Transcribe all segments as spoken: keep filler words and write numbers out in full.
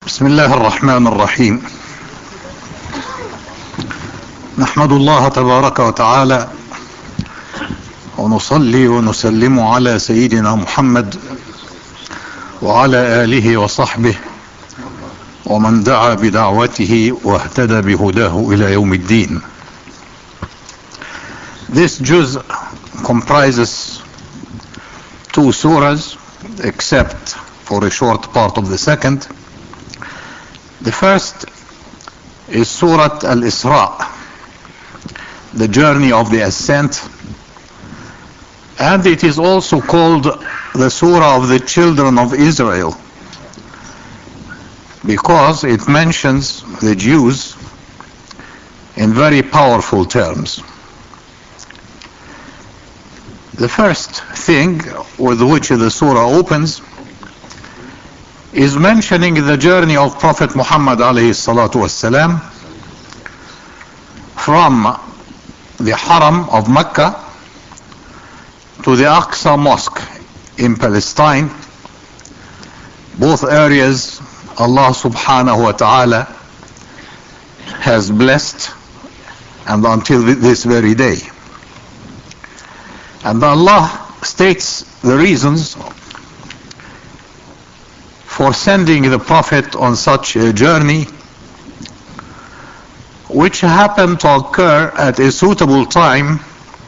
بسم الله الرحمن الرحيم. نحمد الله تبارك وتعالى ونصلي ونسلم على سيدنا محمد وعلى آله وصحبه ومن دعا بدعوته واهتدى بهداه إلى يوم الدين. This juz comprises two surahs except for a short part of the second. The first is Surah Al-Isra, the journey of the ascent, and it is also called the Surah of the children of Israel because it mentions the Jews in very powerful terms. The first thing with which the surah opens is mentioning the journey of Prophet Muhammad alayhi salatu wassalam from the Haram of Mecca to the Aqsa Mosque in Palestine. Both areas Allah subhanahu wa ta'ala has blessed, and until this very day. And Allah states the reasons for sending the Prophet on such a journey, which happened to occur at a suitable time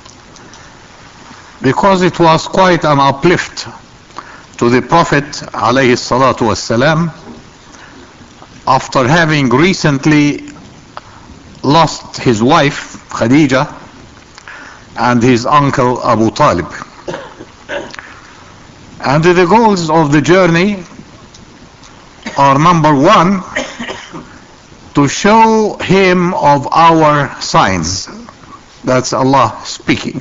because it was quite an uplift to the Prophet alayhi salatu wassalam after having recently lost his wife Khadija and his uncle Abu Talib. And the goals of the journey are, number one, to show him of our signs. That's Allah speaking.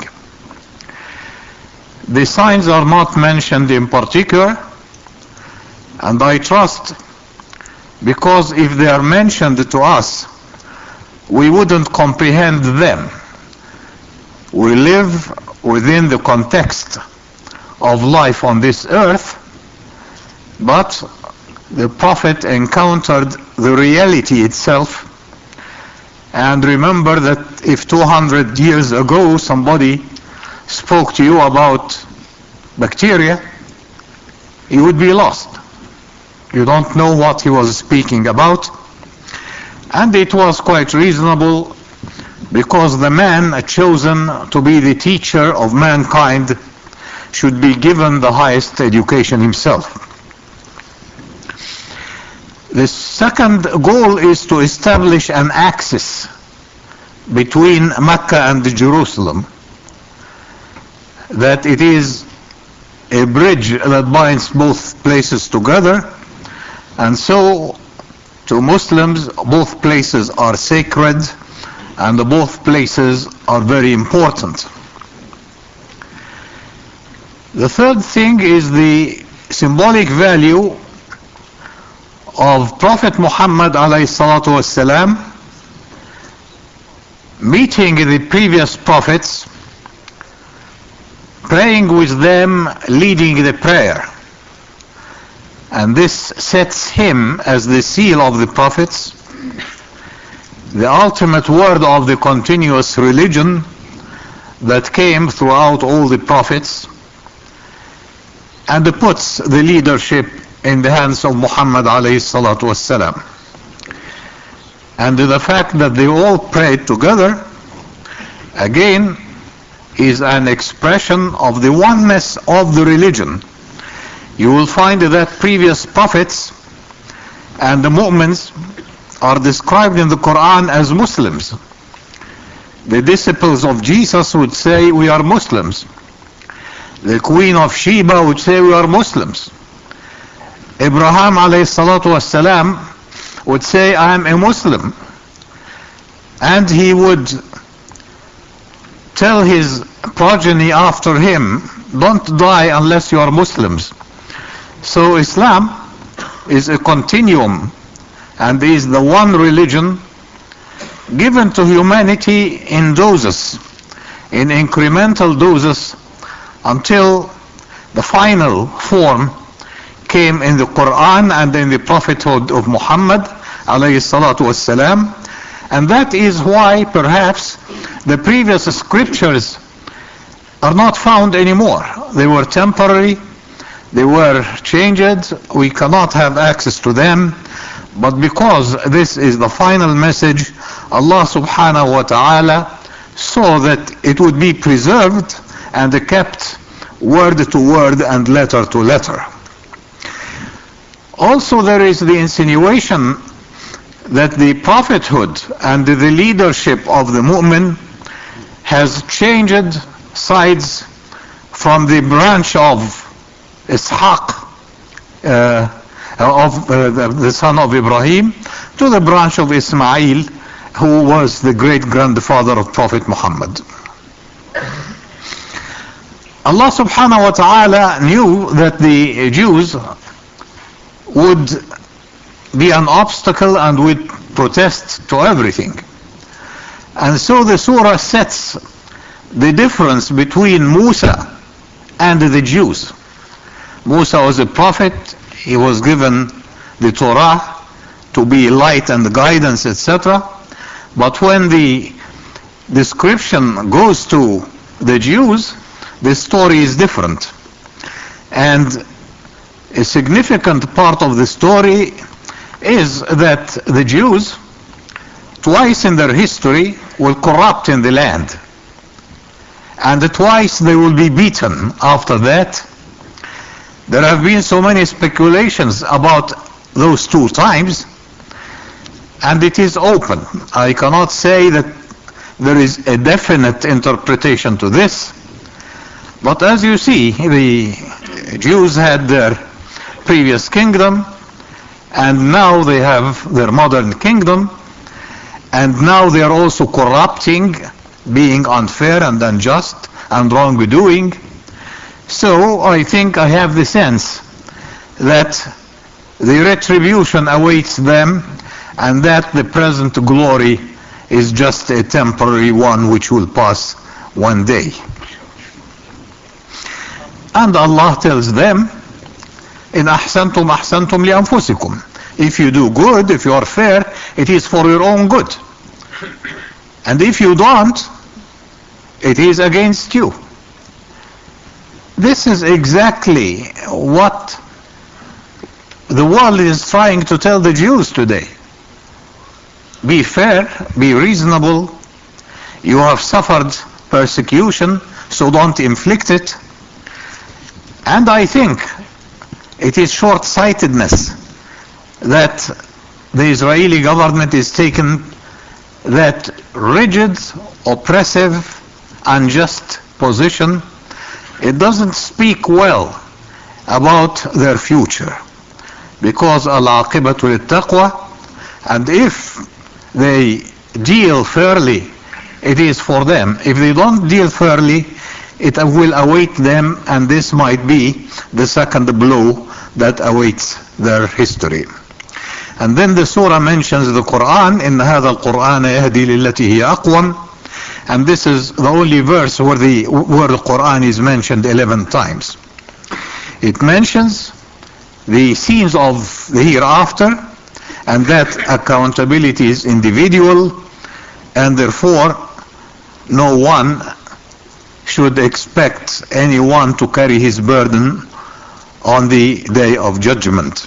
The signs are not mentioned in particular, and I trust because if they are mentioned to us, we wouldn't comprehend them. We live within the context of life on this earth, but the Prophet encountered the reality itself. And remember that if two hundred years ago somebody spoke to you about bacteria, you would be lost. You don't know what he was speaking about. And it was quite reasonable because the man chosen to be the teacher of mankind should be given the highest education himself. The second goal is to establish an axis between Mecca and Jerusalem, that it is a bridge that binds both places together, and so to Muslims both places are sacred and both places are very important. The third thing is the symbolic value of Prophet Muhammad alayhi salatu wassalam meeting the previous prophets, praying with them, leading the prayer. And this sets him as the seal of the prophets, the ultimate word of the continuous religion that came throughout all the prophets, and puts the leadership in the hands of Muhammad alayhi salatu wassalam. And the fact that they all prayed together, again, is an expression of the oneness of the religion. You will find that previous prophets and the mu'mins are described in the Quran as Muslims. The disciples of Jesus would say, we are Muslims. The Queen of Sheba would say, we are Muslims. Abraham alayhi salatu wassalam would say, I am a Muslim. And he would tell his progeny after him, don't die unless you are Muslims. So Islam is a continuum and is the one religion given to humanity in doses, in incremental doses, until the final form came in the Quran and in the prophethood of Muhammad alayhi salatu wassalam. And that is why perhaps the previous scriptures are not found anymore. They were temporary, they were changed, we cannot have access to them. But because this is the final message, Allah subhanahu wa ta'ala saw that it would be preserved and kept word to word and letter to letter. Also, there is the insinuation that the prophethood and the leadership of the mu'min has changed sides from the branch of Ishaq, uh, of uh, the, the son of Ibrahim, to the branch of Ismail, who was the great grandfather of Prophet Muhammad. Allah subhanahu wa ta'ala knew that the Jews would be an obstacle and would protest to everything. And so the surah sets the difference between Musa and the Jews. Musa was a prophet, he was given the Torah to be light and guidance, et cetera. But when the description goes to the Jews, the story is different. And a significant part of the story is that the Jews, twice in their history, will corrupt in the land. And twice they will be beaten after that. There have been so many speculations about those two times, and it is open. I cannot say that there is a definite interpretation to this, but as you see, the Jews had their previous kingdom, and now they have their modern kingdom, and now they are also corrupting, being unfair and unjust and wrongdoing. So I think I have the sense that the retribution awaits them, and that the present glory is just a temporary one which will pass one day. And Allah tells them, in ahsantum ahsantum li anfusikum. If you do good, if you are fair, it is for your own good. And if you don't, it is against you. This is exactly what the world is trying to tell the Jews today. Be fair, be reasonable. You have suffered persecution, so don't inflict it. And I think it is short-sightedness that the Israeli government is taking that rigid, oppressive, unjust position. It doesn't speak well about their future, because al-aqibatu lit-taqwa, and if they deal fairly, it is for them. If they don't deal fairly, it will await them, and this might be the second blow that awaits their history. And then the surah mentions the Quran, إِنَّ هَذَا الْقُرْآنَ يَهْدِي لِلَّتِي هِيَ أَقْوَمُ, and this is the only verse where the where the Quran is mentioned eleven times. It mentions the scenes of the hereafter, and that accountability is individual, and therefore no one should expect anyone to carry his burden on the day of judgment.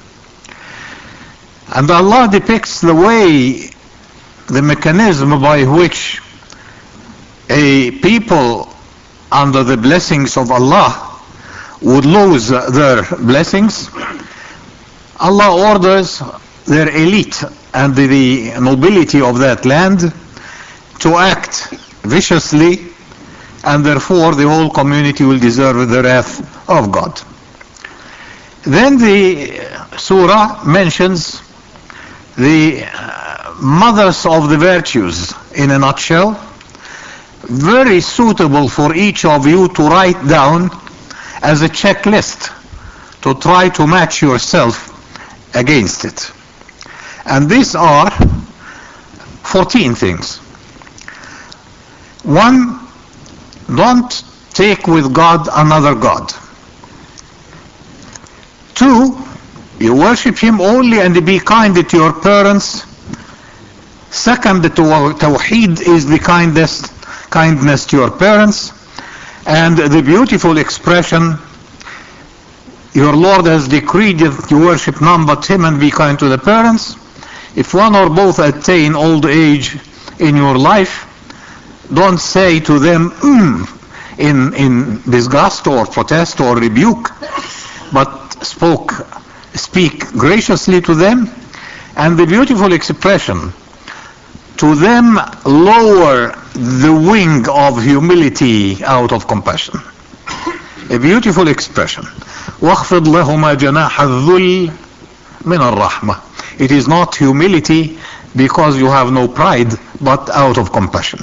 And Allah depicts the way, the mechanism by which a people under the blessings of Allah would lose their blessings. Allah orders their elite and the nobility of that land to act viciously, and therefore the whole community will deserve the wrath of God. Then the surah mentions the mothers of the virtues in a nutshell, very suitable for each of you to write down as a checklist to try to match yourself against it. And these are fourteen things. One, don't take with God another God. Two, you worship him only and be kind to your parents. Second, the tawheed is the kindest, kindness to your parents. And the beautiful expression, your Lord has decreed that you worship none but him and be kind to the parents. If one or both attain old age in your life, don't say to them mm, in, in disgust or protest or rebuke, but spoke, speak graciously to them. And the beautiful expression, to them lower the wing of humility out of compassion. A beautiful expression. وَاخْفِضْ لَهُمَا جَنَاحَ الذُّلِّ مِنَ الرَّحْمَةِ. It is not humility because you have no pride, but out of compassion.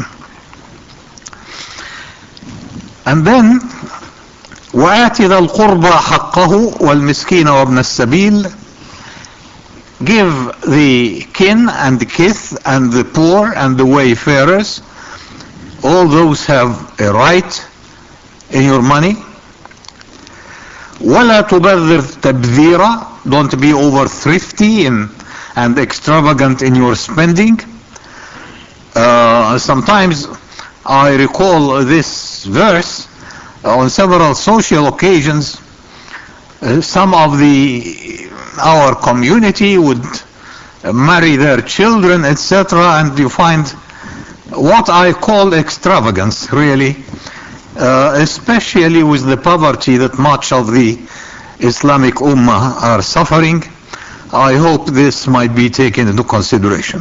And then وَآتِ ذَا الْقُرْبَى حَقَّهُ وَالْمِسْكِينَ وَابْنَ السَّبِيلِ. Give the kin and the kith and the poor and the wayfarers. All those have a right in your money. وَلَا تُبَذِّرْ تَبْذِيرًا. Don't be over thrifty in, and extravagant in your spending. Uh, sometimes I recall this verse on several social occasions. Uh, some of the our community would marry their children, et cetera, and you find what I call extravagance, really, uh, especially with the poverty that much of the Islamic Ummah are suffering. I hope this might be taken into consideration.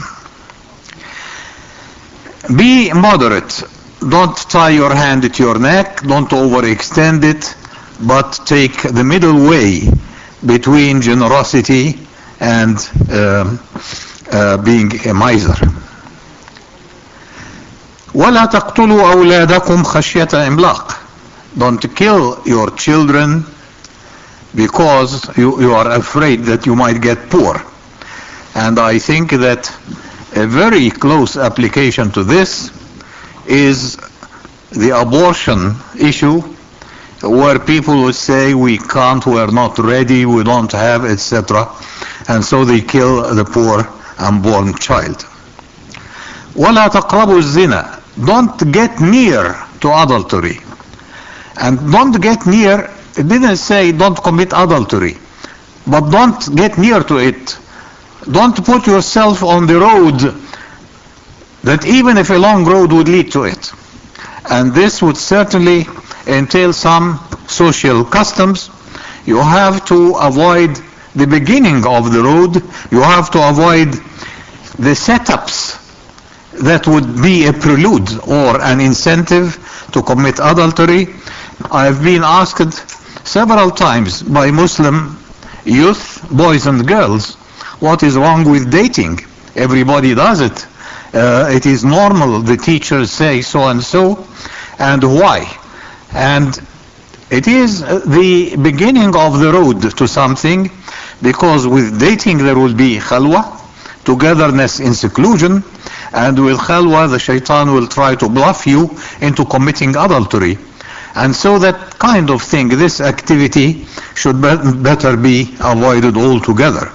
Be moderate. Don't tie your hand to your neck. Don't overextend it, but take the middle way between generosity and uh, uh, being a miser. وَلَا تَقْتُلُوا أَوْلَادَكُمْ خَشْيَةَ إِمْلَاقٍ. Don't kill your children because you, you are afraid that you might get poor. And I think that a very close application to this is the abortion issue, where people would say we can't, we're not ready, we don't have, et cetera. And so they kill the poor unborn child. وَلَا تَقْرَبُوا الزِّنَا. Don't get near to adultery. And don't get near, it didn't say don't commit adultery, but don't get near to it. Don't put yourself on the road that even if a long road would lead to it. And this would certainly entail some social customs. You have to avoid the beginning of the road. You have to avoid the setups that would be a prelude or an incentive to commit adultery. I've been asked several times by Muslim youth, boys and girls, what is wrong with dating? Everybody does it. Uh, it is normal. The teachers say so and so. And why? And it is the beginning of the road to something, because with dating there will be khalwa, togetherness in seclusion, and with khalwa the shaitan will try to bluff you into committing adultery. And so that kind of thing, this activity, should be better be avoided altogether.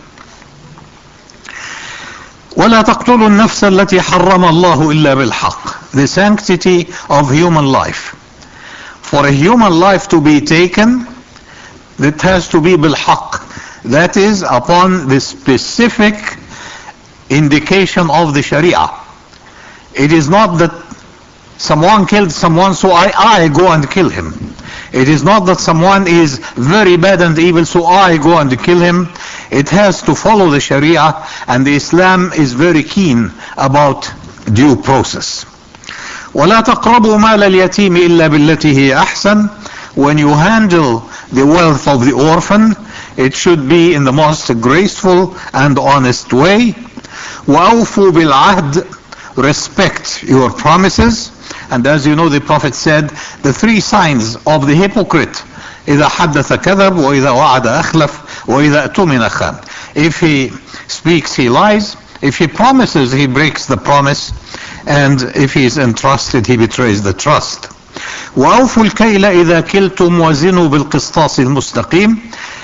وَلَا تَقْتُلُوا النَّفْسَ الَّتِي حَرَّمَ اللَّهُ إِلَّا بِالْحَقِّ. The sanctity of human life. For a human life to be taken, it has to be بالحق. That is upon the specific indication of the Sharia. It is not that someone killed someone, so I, I go and kill him. It is not that someone is very bad and evil, so I go and kill him. It has to follow the Sharia, and the Islam is very keen about due process. وَلَا تَقْرَبُوا مَالَ الْيَتِيمِ إِلَّا بِالَّتِي هِيَ أَحْسَنُ. When you handle the wealth of the orphan, it should be in the most graceful and honest way. وَأَوْفُوا بِالْعَهْدِ. Respect your promises. And as you know, the Prophet said, the three signs of the hypocrite: إِذَا حَدَّثَ كَذَبْ وَإِذَا وَعَدَ أَخْلَفْ وَإِذَا أَتُمِنَ خَانَ. If he speaks, he lies. If he promises, he breaks the promise. And if he is entrusted, he betrays the trust. وَأَوْفُوا الْكَيْلَ إِذَا كِلْتُمْ وَزِنُوا بِالْقِسْطَاسِ الْمُسْتَقِيمِ.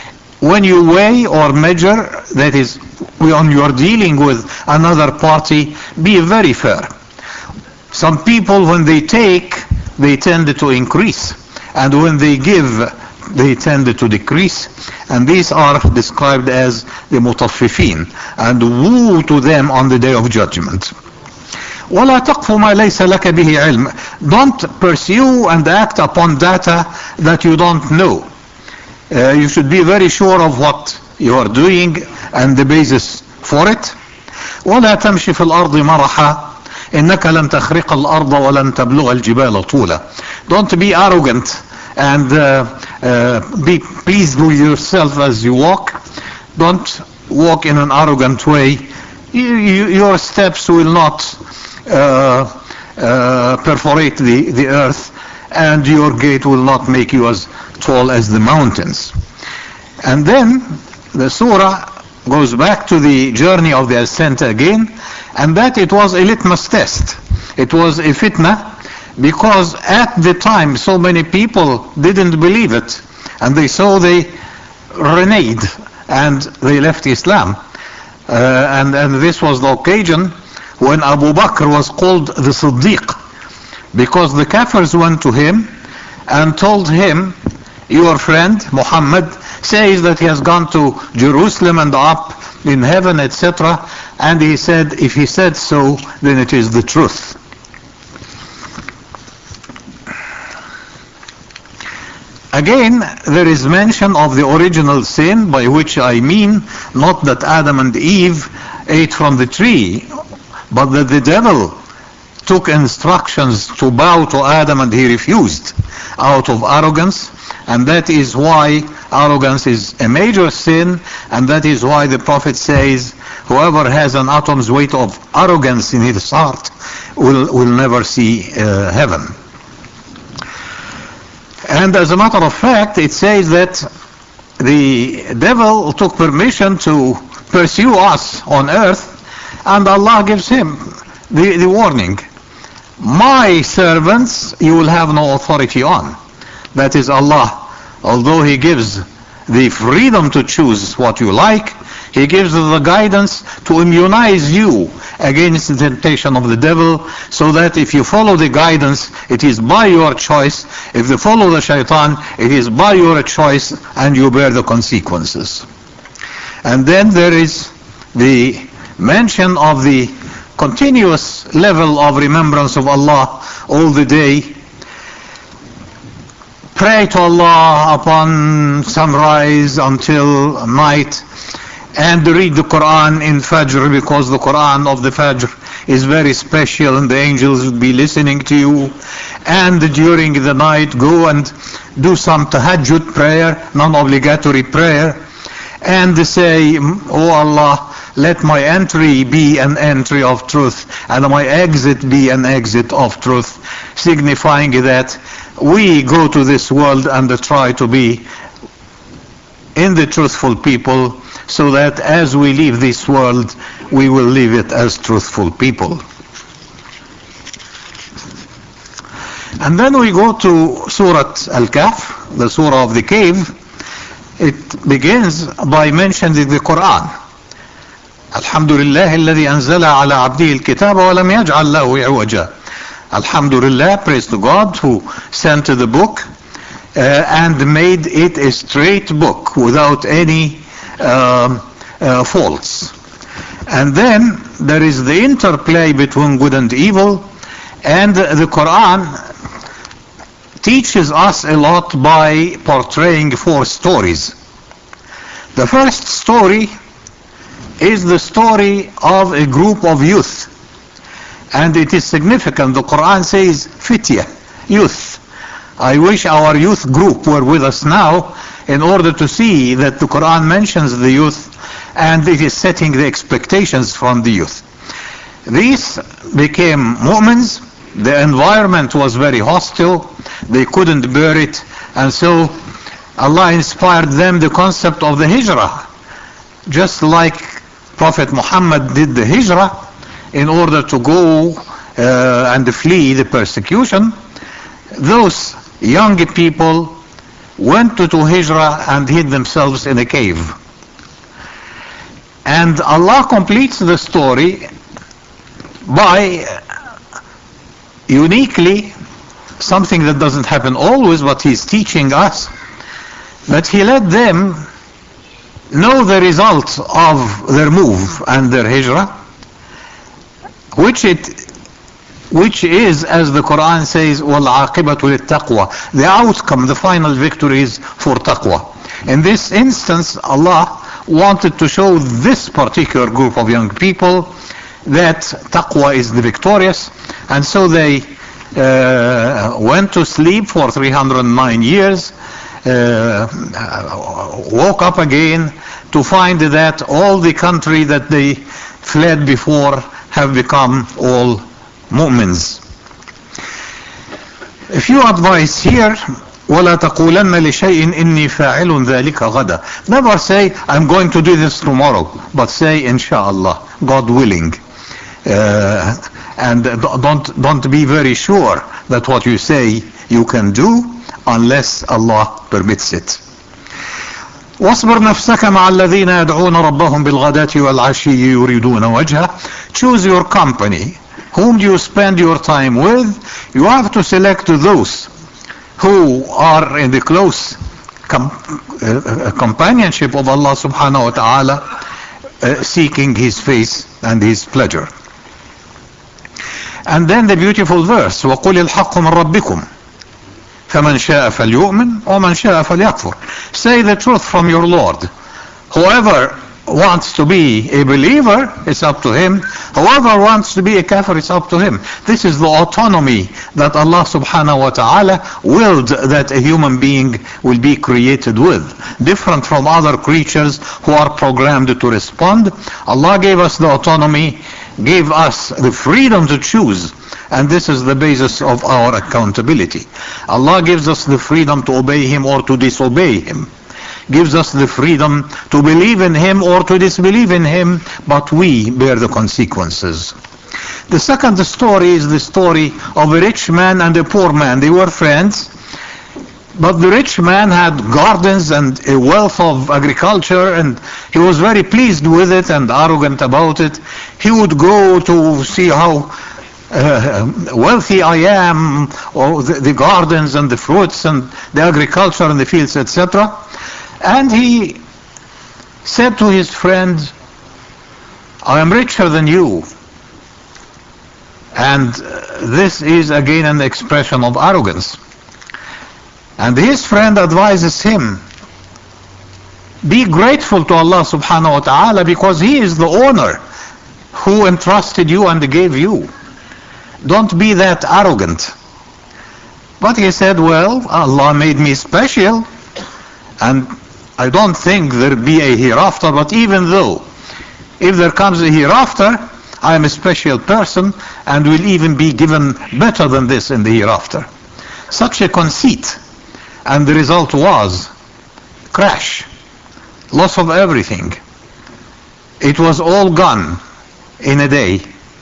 when you weigh or measure, that is, when you're dealing with another party, be very fair. Some people, when they take, they tend to increase, and when they give, they tend to decrease, and these are described as the mutaffifin, and woe to them on the day of judgment. وَلَا تَقْفُ مَا لَيْسَ لَكَ بِهِ عِلْمٍ. Don't pursue and act upon data that you don't know. Uh, you should be very sure of what you are doing and the basis for it. وَلَا تَمْشِ فِي الْأَرْضِ مَرَحًا إِنَّكَ لَن تَخْرِقَ الْأَرْضَ وَلَن تَبْلُغَ الْجِبَالَ طُولًا. Don't be arrogant and uh, uh, be pleased with yourself as you walk. Don't walk in an arrogant way. You, you, your steps will not uh, uh, perforate the, the earth, and your gate will not make you as tall as the mountains. And then the surah goes back to the journey of the ascent again, and that it was a litmus test. It was a fitna, because at the time so many people didn't believe it, and they saw they reneged and they left Islam. Uh, and, and this was the occasion when Abu Bakr was called the Siddiq, because the Kafirs went to him and told him, your friend Muhammad says that he has gone to Jerusalem and up in heaven, et cetera. And he said, if he said so, then it is the truth. Again, there is mention of the original sin, by which I mean not that Adam and Eve ate from the tree, but that the devil took instructions to bow to Adam and he refused out of arrogance. And that is why arrogance is a major sin, and that is why the Prophet says, whoever has an atom's weight of arrogance in his heart will, will never see uh, heaven. And as a matter of fact, it says that the devil took permission to pursue us on earth, and Allah gives him the, the warning. My servants you will have no authority on. That is Allah. Although He gives the freedom to choose what you like, He gives the guidance to immunize you against the temptation of the devil, so that if you follow the guidance, it is by your choice. If you follow the shaitan, it is by your choice, and you bear the consequences. And then there is the mention of the continuous level of remembrance of Allah all the day. Pray to Allah upon sunrise until night, and read the Quran in Fajr, because the Quran of the Fajr is very special and the angels will be listening to you. And during the night go and do some tahajjud prayer, non-obligatory prayer, and say, oh Allah, let my entry be an entry of truth and my exit be an exit of truth, signifying that we go to this world and try to be in the truthful people, so that as we leave this world, we will leave it as truthful people. And then we go to Surah Al-Kahf, the Surah of the cave. It begins by mentioning the Quran. Alhamdulillah alladhi anzala ala abdihi al-kitaba wa lam yaj'al lahu iwaja. Alhamdulillah, praise to God who sent the book uh, and made it a straight book without any uh, uh, faults. And then there is the interplay between good and evil, and the Quran teaches us a lot by portraying four stories. The first story is the story of a group of youth. And it is significant. The Quran says fitya, youth. I wish our youth group were with us now in order to see that the Quran mentions the youth and it is setting the expectations from the youth. These became mu'mins. The environment was very hostile. They couldn't bear it. And so Allah inspired them the concept of the hijrah. Just like Prophet Muhammad did the hijrah in order to go uh, and flee the persecution, those young people went to, to Hijrah and hid themselves in a cave. And Allah completes the story by uniquely something that doesn't happen always, but He's teaching us that He let them know the result of their move and their hijrah, which it which is, as the Quran says, وَالْعَاقِبَةُ لِلتَّقْوَى. The outcome, the final victory is for taqwa. In this instance, Allah wanted to show this particular group of young people that taqwa is the victorious, and so they uh, went to sleep for three hundred nine years, uh, woke up again to find that all the country that they fled before have become all mu'mins. A few advice here. وَلَا تَقُولَنَّ لِشَيْءٍ إِنِّي فَاعِلٌ ذَلِكَ غَدًا. Never say, I'm going to do this tomorrow, but say, inshallah, God willing. Uh, and don't, don't be very sure that what you say you can do unless Allah permits it. واصبر نفسك مع الذين يدعون ربهم بالغداة والعشي يريدون وجهه. Choose your company. Whom do you spend your time with? You have to select those who are in the close com uh, companionship of Allah subhanahu wa ta'ala, uh, seeking His face and His pleasure. And then the beautiful verse, وَقُلِ الْحَقُّ مِنْ رَبِّكُمْ فَمَنْ شَاءَ فَلْيُؤْمِنْ وَمَنْ شَاءَ فَلْيَكْفُرْ. Say the truth from your Lord. Whoever wants to be a believer, it's up to him. Whoever wants to be a kafir, it's up to him. This is the autonomy that Allah subhanahu wa ta'ala willed that a human being will be created with. Different from other creatures who are programmed to respond. Allah gave us the autonomy, gave us the freedom to choose. And this is the basis of our accountability. Allah gives us the freedom to obey Him or to disobey Him. Gives us the freedom to believe in Him or to disbelieve in Him, but we bear the consequences. The second story is the story of a rich man and a poor man. They were friends, but the rich man had gardens and a wealth of agriculture, and he was very pleased with it and arrogant about it. He would go to see how uh, wealthy I am, or the, the gardens and the fruits and the agriculture and the fields, et cetera. And he said to his friend, I am richer than you. And this is again an expression of arrogance. And his friend advises him, be grateful to Allah subhanahu wa ta'ala, because He is the owner who entrusted you and gave you. Don't be that arrogant. But he said, well, Allah made me special, and I don't think there'll be a hereafter, but even though, if there comes a hereafter, I am a special person and will even be given better than this in the hereafter. Such a conceit. And the result was crash, loss of everything. It was all gone in a day.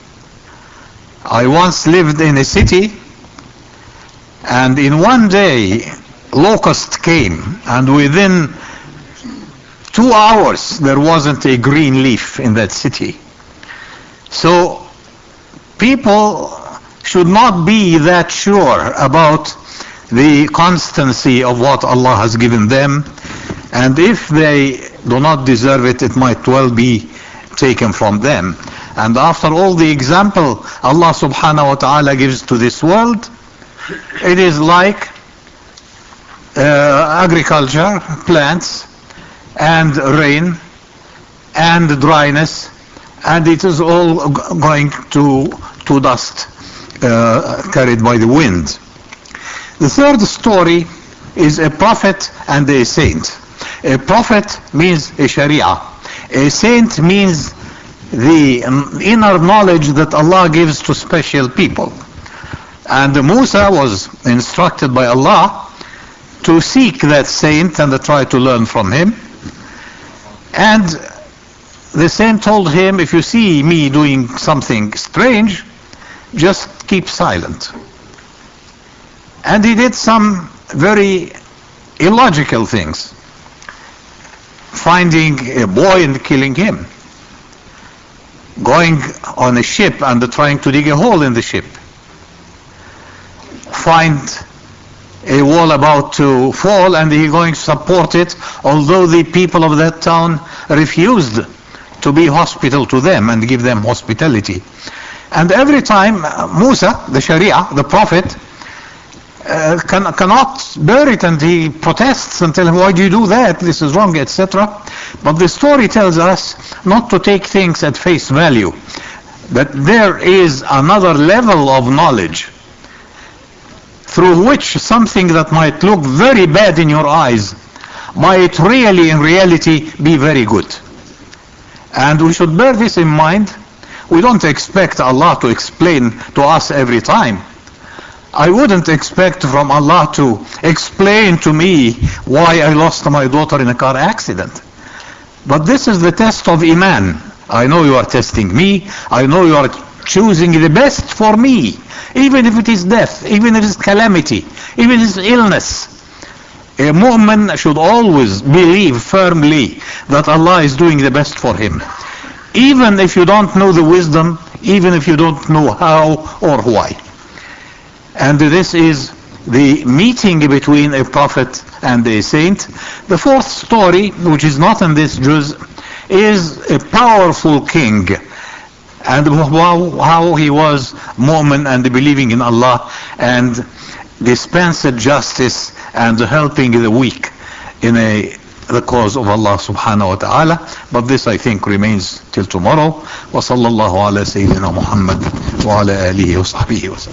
I once lived in a city, and in one day locust came, and within two hours there wasn't a green leaf in that city. So people should not be that sure about the constancy of what Allah has given them, and if they do not deserve it, it might well be taken from them. And after all the example Allah subhanahu wa ta'ala gives to this world, it is like uh, agriculture, plants, and rain, and dryness, and it is all going to, to dust, uh, carried by the wind. The third story is a prophet and a saint. A prophet means a sharia. A saint means the inner knowledge that Allah gives to special people. And Musa was instructed by Allah to seek that saint and to try to learn from him. And the saint told him, if you see me doing something strange, just keep silent. And he did some very illogical things. Finding a boy and killing him. Going on a ship and trying to dig a hole in the ship. Find a wall about to fall and he going to support it, although the people of that town refused to be hospitable to them and give them hospitality. And every time Musa, the Sharia, the prophet, uh, can, cannot bear it, and he protests and tells him, why do you do that? This is wrong, et cetera. But the story tells us not to take things at face value, that there is another level of knowledge through which something that might look very bad in your eyes might really in reality be very good. And we should bear this in mind. We don't expect Allah to explain to us every time. I wouldn't expect from Allah to explain to me why I lost my daughter in a car accident. But this is the test of Iman. I know you are testing me. I know you are choosing the best for me. Even if it is death, even if it is calamity, even if it is illness. A mu'min should always believe firmly that Allah is doing the best for him. Even if you don't know the wisdom, even if you don't know how or why. And this is the meeting between a prophet and a saint. The fourth story, which is not in this juz, is a powerful king. And how, how he was mu'min and believing in Allah and dispensed justice and helping the weak in a the cause of Allah subhanahu wa ta'ala. But this I think remains till tomorrow. Wa sallallahu ala sayyidina Muhammad wa ala alihi wa sahbihi wa sallam.